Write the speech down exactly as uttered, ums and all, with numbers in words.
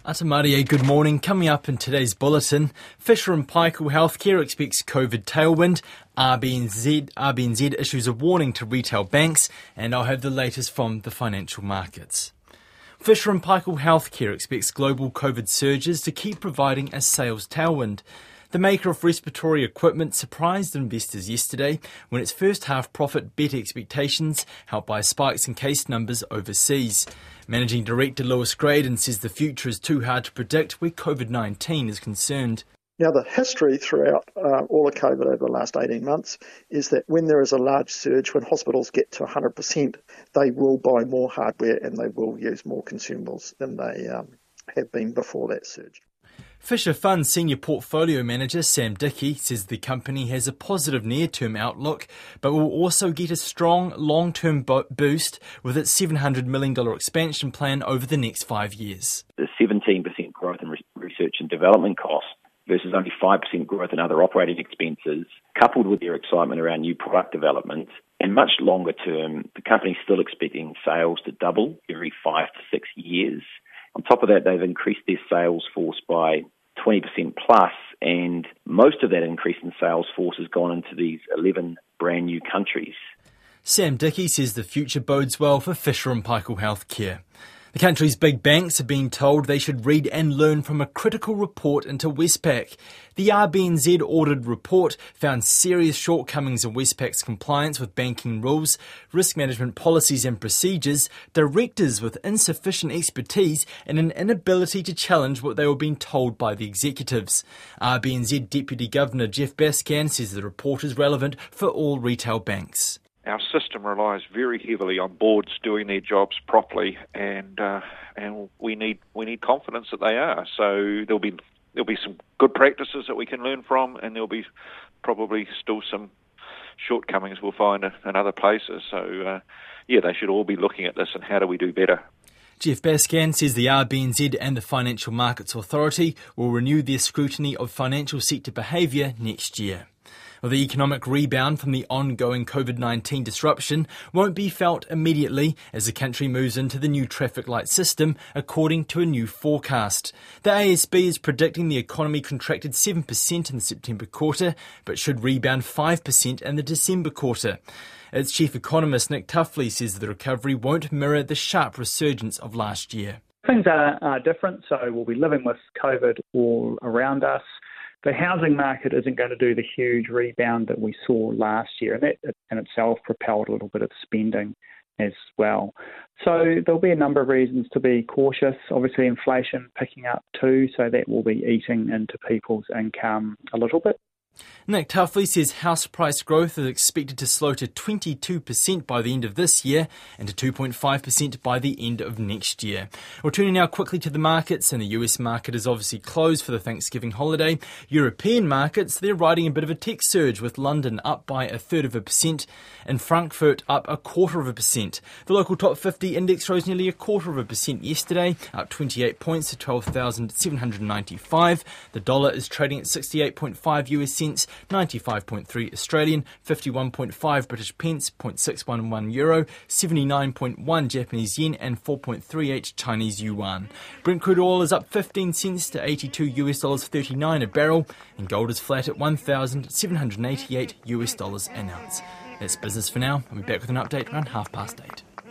Atamarie, good morning. Coming up in today's bulletin, Fisher and Paykel Healthcare expects COVID tailwind, R B N Z, R B N Z issues a warning to retail banks, and I'll have the latest from the financial markets. Fisher and Paykel Healthcare expects global COVID surges to keep providing a sales tailwind. The maker of respiratory equipment surprised investors yesterday when its first half profit beat expectations, helped by spikes in case numbers overseas. Managing Director Lewis Graydon says the future is too hard to predict where COVID nineteen is concerned. Now, the history throughout uh, all of COVID over the last eighteen months is that when there is a large surge, when hospitals get to one hundred percent, they will buy more hardware and they will use more consumables than they um, have been before that surge. Fisher Funds Senior Portfolio Manager Sam Dickey says the company has a positive near-term outlook, but will also get a strong long-term bo- boost with its seven hundred million dollars expansion plan over the next five years. The seventeen percent growth in re- research and development costs versus only five percent growth in other operating expenses, coupled with their excitement around new product development, and much longer term, the company's still expecting sales to double every five to six years. On top of that, they've increased their sales force by twenty percent plus, and most of that increase in sales force has gone into these eleven brand new countries. Sam Dickey says the future bodes well for Fisher and Paykel Healthcare. The country's big banks are being told they should read and learn from a critical report into Westpac. The R B N Z audited report found serious shortcomings in Westpac's compliance with banking rules, risk management policies and procedures, directors with insufficient expertise and an inability to challenge what they were being told by the executives. R B N Z Deputy Governor Jeff Bascan says the report is relevant for all retail banks. Our system relies very heavily on boards doing their jobs properly, and uh, and we need we need confidence that they are. So there'll be there'll be some good practices that we can learn from, and there'll be probably still some shortcomings we'll find in other places. So uh, yeah, they should all be looking at this and how do we do better. Jeff Bascan says the R B N Z and the Financial Markets Authority will renew their scrutiny of financial sector behaviour next year. Well, the economic rebound from the ongoing COVID nineteen disruption won't be felt immediately as the country moves into the new traffic light system, according to a new forecast. The A S B is predicting the economy contracted seven percent in the September quarter, but should rebound five percent in the December quarter. Its chief economist Nick Tuffley says the recovery won't mirror the sharp resurgence of last year. Things are, are different, so we'll be living with COVID all around us. The housing market isn't going to do the huge rebound that we saw last year, and that in itself propelled a little bit of spending as well. So there'll be a number of reasons to be cautious. Obviously, inflation picking up too, so that will be eating into people's income a little bit. Nick Tuffley says house price growth is expected to slow to twenty-two percent by the end of this year and to two point five percent by the end of next year. We're turning now quickly to the markets, and the U S market is obviously closed for the Thanksgiving holiday. European markets, they're riding a bit of a tech surge, with London up by a third of a percent and Frankfurt up a quarter of a percent. The local top fifty index rose nearly a quarter of a percent yesterday, up twenty-eight points to twelve thousand seven hundred ninety-five. The dollar is trading at sixty-eight point five U S cents, ninety-five point three Australian, fifty-one point five British pence, zero point six one one euro, seventy-nine point one Japanese yen and four point three eight Chinese yuan. Brent crude oil is up fifteen cents to eighty-two U S dollars thirty-nine a barrel, and gold is flat at one thousand seven hundred eighty-eight U S dollars an ounce. That's business for now. I'll be back with an update around half past eight.